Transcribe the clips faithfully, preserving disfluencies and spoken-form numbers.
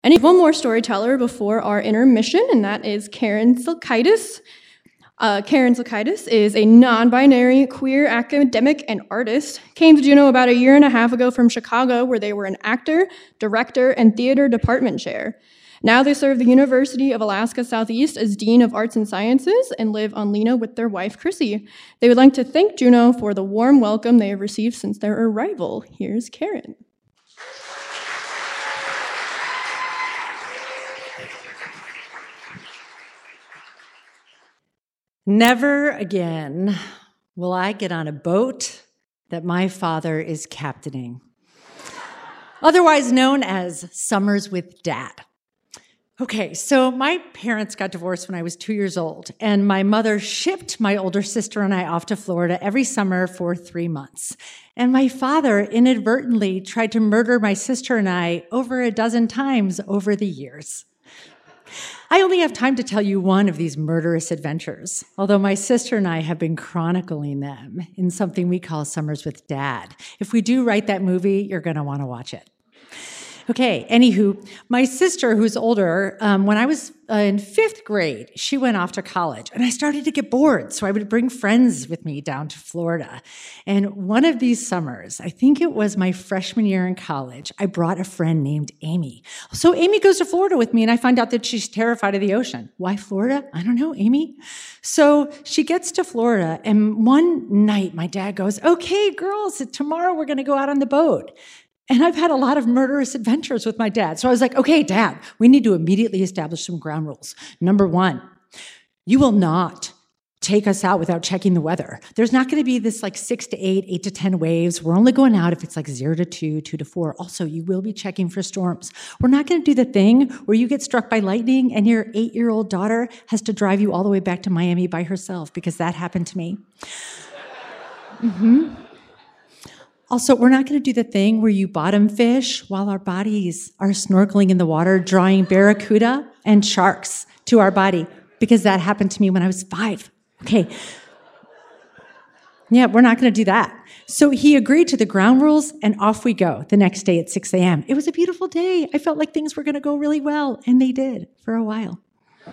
And one more storyteller before our intermission, and that is Karen Silkaitis. Uh, Karen Silkaitis is a non-binary queer academic and artist. Came to Juneau about a year and a half ago from Chicago, where they were an actor, director, and theater department chair. Now they serve the University of Alaska Southeast as Dean of Arts and Sciences and live on Lena with their wife, Chrissy. They would like to thank Juneau for the warm welcome they have received since their arrival. Here's Karen. Never again will I get on a boat that my father is captaining, otherwise known as Summers with Dad. Okay, so my parents got divorced when I was two years old, and my mother shipped my older sister and I off to Florida every summer for three months. And my father inadvertently tried to murder my sister and I over a dozen times over the years. I only have time to tell you one of these murderous adventures, although my sister and I have been chronicling them in something we call Summers with Dad. If we do write that movie, you're going to want to watch it. Okay, anywho, my sister, who's older, um, when I was uh, in fifth grade, she went off to college, and I started to get bored, so I would bring friends with me down to Florida. And one of these summers, I think it was my freshman year in college, I brought a friend named Amy. So Amy goes to Florida with me, and I find out that she's terrified of the ocean. Why Florida? I don't know, Amy. So she gets to Florida, and one night my dad goes, okay, girls, tomorrow we're going to go out on the boat. And I've had a lot of murderous adventures with my dad. So I was like, okay, Dad, we need to immediately establish some ground rules. Number one, you will not take us out without checking the weather. There's not going to be this like six to eight, eight to ten waves. We're only going out if it's like zero to two, two to four. Also, you will be checking for storms. We're not going to do the thing where you get struck by lightning and your eight-year-old daughter has to drive you all the way back to Miami by herself, because that happened to me. Mm-hmm. Also, we're not going to do the thing where you bottom fish while our bodies are snorkeling in the water, drawing barracuda and sharks to our body, because that happened to me when I was five. Okay. Yeah, we're not going to do that. So he agreed to the ground rules, and off we go the next day at six a.m. It was a beautiful day. I felt like things were going to go really well, and they did for a while.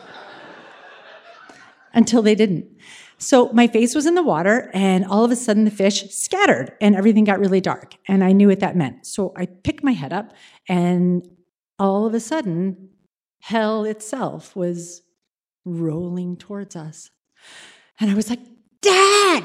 Until they didn't. So my face was in the water, and all of a sudden the fish scattered, and everything got really dark, and I knew what that meant. So I picked my head up, and all of a sudden, hell itself was rolling towards us. And I was like, Dad,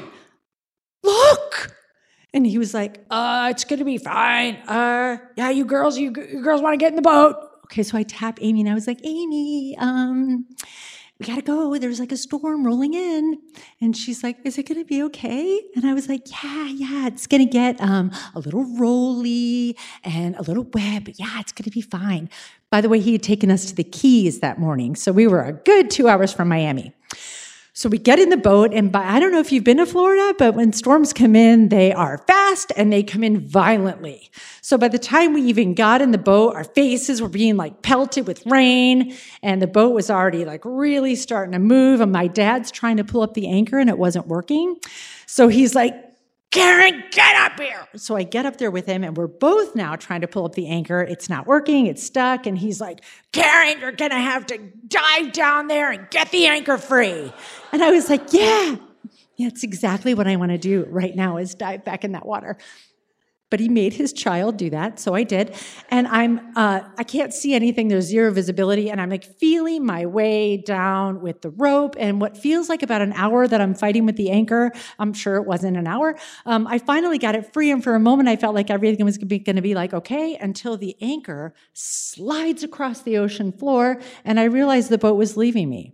look! And he was like, uh, it's going to be fine. Uh, yeah, you girls, you, you girls want to get in the boat? Okay, so I tapped Amy, and I was like, Amy, um... we gotta go. There's like a storm rolling in. And she's like, is it gonna be okay? And I was like, yeah, yeah, it's gonna get um, a little rolly and a little wet, but yeah, it's gonna be fine. By the way, he had taken us to the Keys that morning, so we were a good two hours from Miami. So we get in the boat, and by, I don't know if you've been to Florida, but when storms come in, they are fast and they come in violently. So by the time we even got in the boat, our faces were being like pelted with rain, and the boat was already like really starting to move, and my dad's trying to pull up the anchor and it wasn't working. So he's like, Karen, get up here. So I get up there with him, and we're both now trying to pull up the anchor. It's not working. It's stuck. And he's like, Karen, you're going to have to dive down there and get the anchor free. And I was like, yeah, yeah, it's exactly what I want to do right now, is dive back in that water. But he made his child do that, so I did. And I'm, uh, I can't see anything. There's zero visibility, and I'm like feeling my way down with the rope. And what feels like about an hour that I'm fighting with the anchor, I'm sure it wasn't an hour. Um, I finally got it free, and for a moment, I felt like everything was going to be like okay, until the anchor slides across the ocean floor, and I realized the boat was leaving me.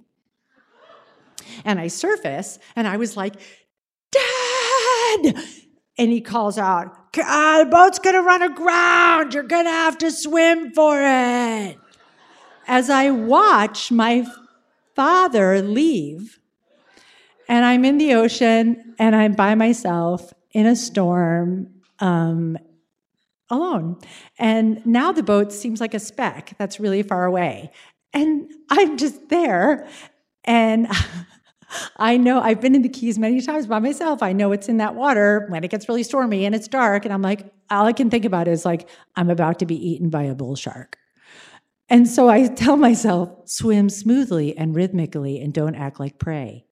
And I surface, and I was like, Dad! And he calls out, ah, the boat's going to run aground. You're going to have to swim for it. As I watch my father leave, and I'm in the ocean, and I'm by myself in a storm, um, alone. And now the boat seems like a speck that's really far away. And I'm just there, and I know I've been in the Keys many times by myself. I know it's in that water when it gets really stormy and it's dark. And I'm like, all I can think about is like, I'm about to be eaten by a bull shark. And so I tell myself, swim smoothly and rhythmically and don't act like prey.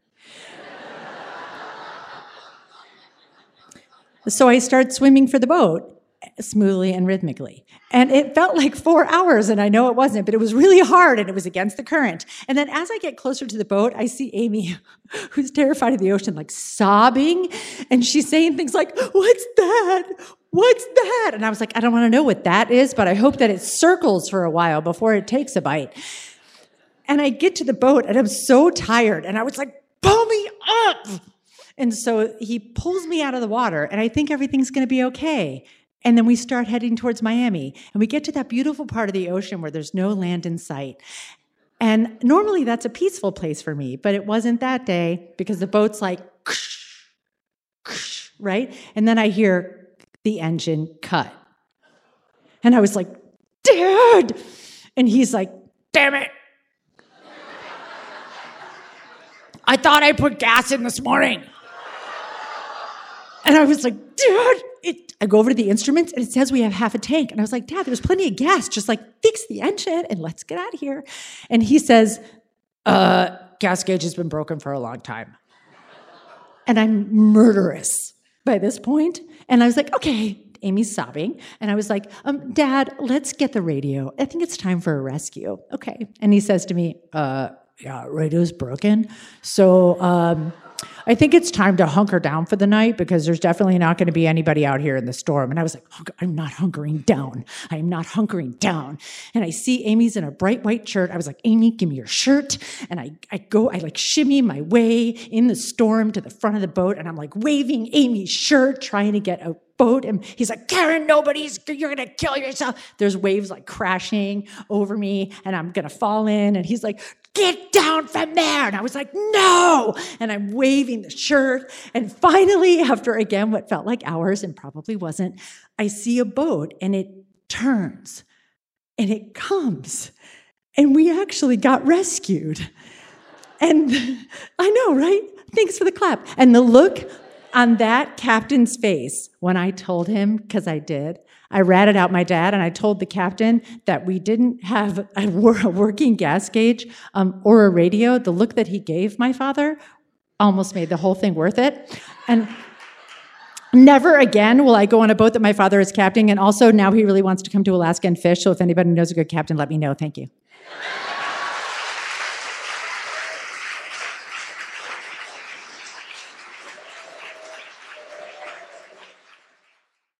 So I start swimming for the boat smoothly and rhythmically. And it felt like four hours, and I know it wasn't, but it was really hard, and it was against the current. And then as I get closer to the boat, I see Amy, who's terrified of the ocean, like sobbing, and she's saying things like, "What's that? What's that?" And I was like, I don't want to know what that is, but I hope that it circles for a while before it takes a bite. And I get to the boat, and I'm so tired, and I was like, pull me up! And so he pulls me out of the water, and I think everything's going to be okay. And then we start heading towards Miami. And we get to that beautiful part of the ocean where there's no land in sight. And normally that's a peaceful place for me, but it wasn't that day because the boat's like, right? And then I hear the engine cut. And I was like, Dad! And he's like, damn it. I thought I put gas in this morning. And I was like, Dad! It, I go over to the instruments, and it says we have half a tank. And I was like, Dad, there's plenty of gas. Just like fix the engine, and let's get out of here. And he says, uh, gas gauge has been broken for a long time. And I'm murderous by this point. And I was like, okay. Amy's sobbing. And I was like, um, Dad, let's get the radio. I think it's time for a rescue. Okay. And he says to me, uh, yeah, radio's broken. So, um... I think it's time to hunker down for the night because there's definitely not going to be anybody out here in the storm. And I was like, I'm not hunkering down. I am not hunkering down. And I see Amy's in a bright white shirt. I was like, Amy, give me your shirt. And I, I go, I like shimmy my way in the storm to the front of the boat. And I'm like waving Amy's shirt, trying to get a boat. And he's like, Karen, nobody's, you're going to kill yourself. There's waves like crashing over me and I'm going to fall in. And he's like, get down from there. And I was like, no. And I'm waving the shirt. And finally, after again, what felt like hours and probably wasn't, I see a boat and it turns and it comes. And we actually got rescued. And I know, right? Thanks for the clap. And the look on that captain's face when I told him, because I did, I ratted out my dad and I told the captain that we didn't have a, wor- a working gas gauge um, or a radio. The look that he gave my father almost made the whole thing worth it. And never again will I go on a boat that my father is captaining. And also now he really wants to come to Alaska and fish. So if anybody knows a good captain, let me know. Thank you.